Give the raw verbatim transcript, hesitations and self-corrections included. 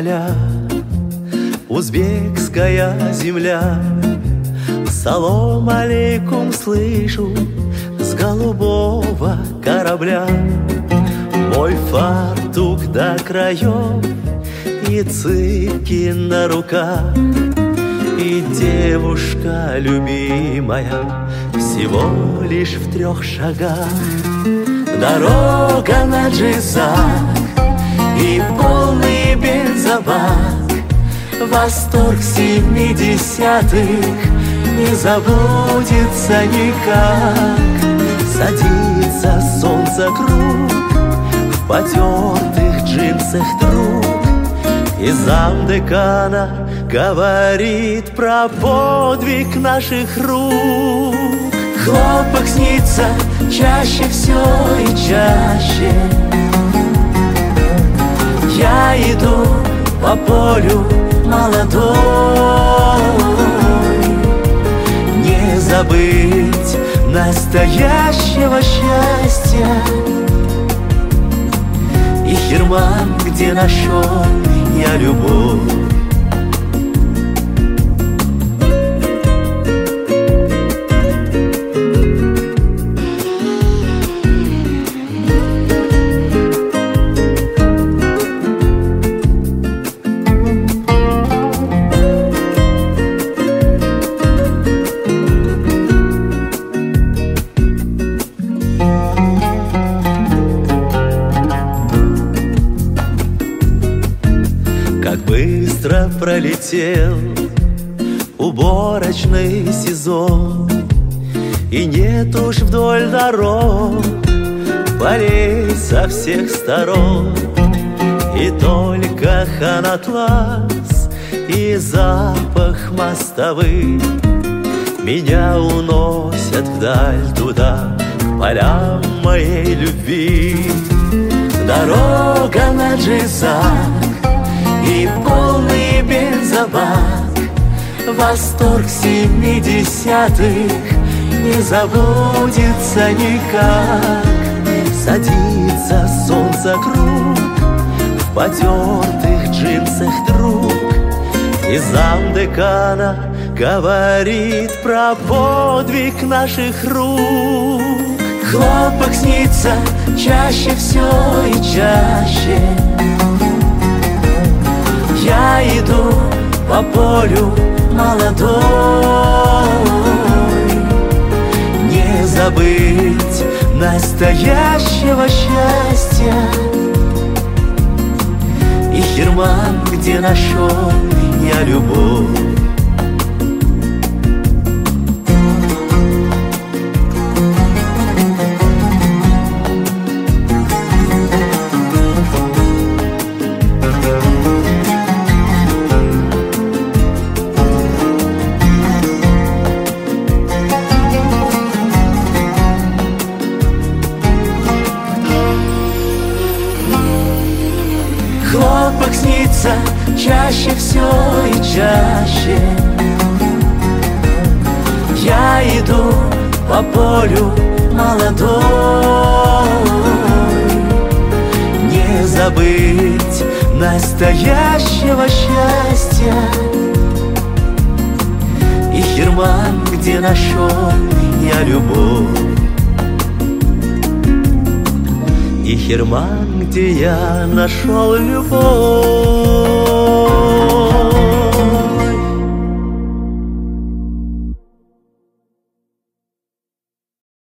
поля, узбекская земля. Салом алейкум слышу с голубого корабля. Мой фартук до краев и цыпки на руках, и девушка любимая всего лишь в трех шагах. Дорога на Джизак и полный бензобак, восторг семидесятых не забудется никак. Садится солнце круг в потертых джинсах друг, и замдекана говорит про подвиг наших рук. Хлопок снится чаще все и чаще. Я иду по полю молодой, не забыть настоящего счастья. И Хирман, где нашел я любовь. Как быстро пролетел уборочный сезон, и нет уж вдоль дорог полей со всех сторон. И только Ханатлас и запах мостовых меня уносят вдаль туда, к полям моей любви. Дорога на Джизак и полный бензобак, восторг семидесятых не забудется никак. Садится солнце круг в потертых джинсах друг, и замдекана говорит про подвиг наших рук. Хлопок снится чаще все и чаще. Я иду по полю молодой, не забыть настоящего счастья. И Хирман, где нашел я любовь. Хлопок снится чаще все и чаще. Я иду по полю молодой, не забыть настоящего счастья. И Хирман, где нашел я любовь. И Хирман, где я нашел любовь.